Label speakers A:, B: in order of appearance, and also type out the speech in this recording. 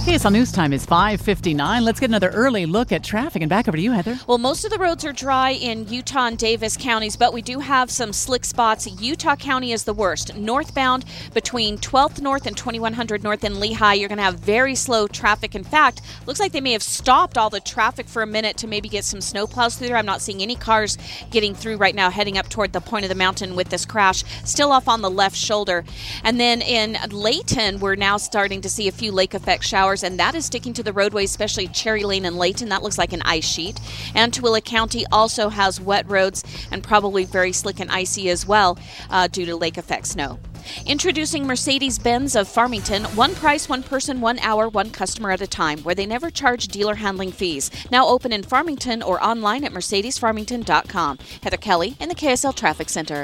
A: KSL News Time is 5:59. Let's get another early look at traffic. And back over to you, Heather.
B: Well, most of the roads are dry in Utah and Davis counties, but we do have some slick spots. Utah County is the worst. Northbound between 12th North and 2100 North in Lehigh, you're going to have very slow traffic. In fact, looks like they may have stopped all the traffic for a minute to maybe get some snowplows through there. I'm not seeing any cars getting through right now, heading up toward the point of the mountain with this crash. Still off on the left shoulder. And then in Layton, we're now starting to see a few lake effect showers, and that is sticking to the roadways, especially Cherry Lane and Layton. That looks like an ice sheet. And Tooele County also has wet roads and probably very slick and icy as well due to lake effect snow. Introducing Mercedes-Benz of Farmington. One price, one person, 1 hour, one customer at a time, where they never charge dealer handling fees. Now open in Farmington or online at mercedesfarmington.com. Heather Kelly in the KSL Traffic Center.